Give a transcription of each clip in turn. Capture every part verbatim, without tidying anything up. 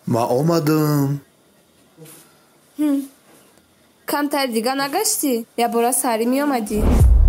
ма омадам. камтар дига нагаштӣ? Я бора сарӣ меомадӣ?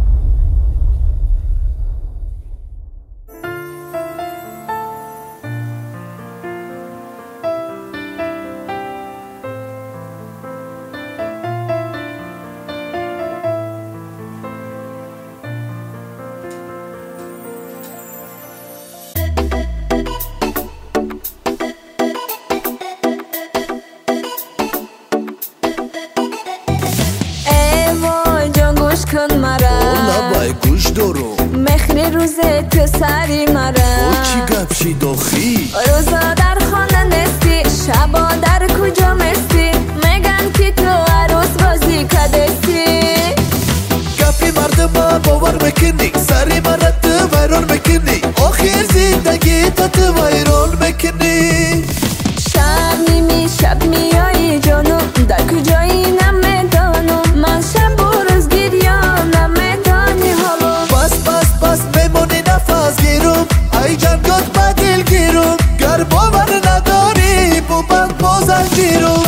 کن مرا نبای گوش دارم مخری روزه تو سری مرا او چی گپ شی داخی روزا در خانه نستی شبا در کجا مستی میگن که تو عروس بازی کدستی گپی مرد ما باور میکنی سری مرا تو ویران میکنی آخر زندگی تو تو ویران میکنی شب نیمی شب میایی جانو در کجایی نمیدانم من شب و روز گریان نمیدانی حالا بس بس بس میمونی نفس گیرم ای جان گد با دل گیرم گر باور نداری ببند با زنجیرم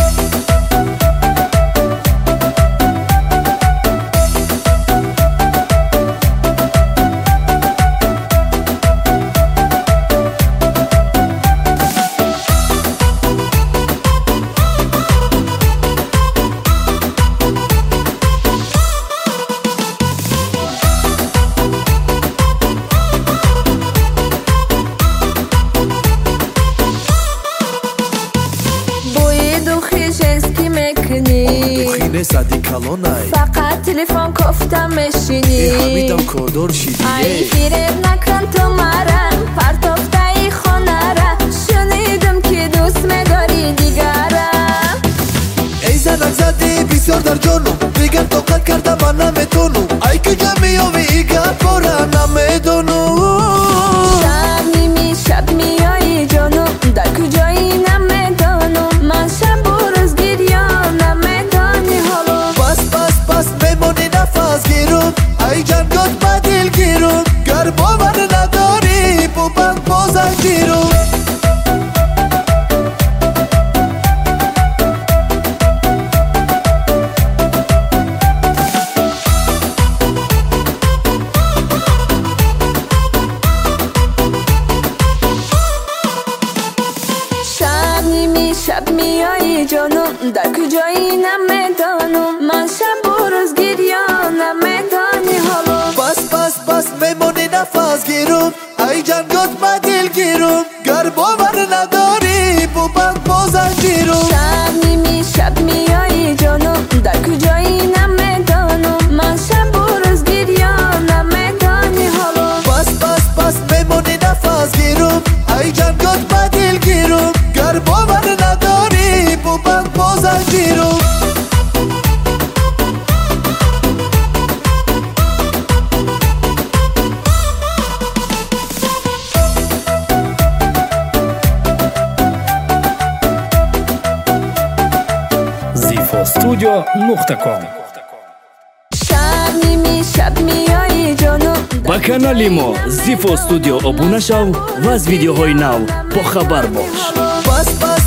سادی کلونای فقط تلفن گفتم میشینی حمیدم کردار شیدی ای فریب نکن تو مرا پرتافته خانه را شنیدم که دوست میداری دیگره ای زنک زدی بسیار در جانم دیگر طاقت کردم من نمیتونم ای کجا میاوی ای گپ بارا نمیدونم شب نیمی شب میایی جانم در کجایی نمیدانم من شب و روز گریان نمیدانی حالا بس بس بس میمونی نفس گیرم ای جان گد با دل گیرم گر باور نداری ببند با زنجیرم شب میایی جانم در کجایی نمیدانم من شب و روز گریان نمیدانی حالا بس بس بس میمونی نفس گیرم ای جان گد با دل گیرم گر باور نداری ببند با زنجیرم شب نیمی شب میایی جانم در کجایی نمیدانم من شب و روز گریان نمیدانی حالا بس بس بس میمونی نفس گیرم ای جان گد با دل گیرم گر باور نداری ببند با زنجیرم زیفاستودیو نقطه کام شب نیمی شب میایی جانم با کانали мо Zifo Studio обуна шав ва аз видеоҳои нав бохабар бош. بس بس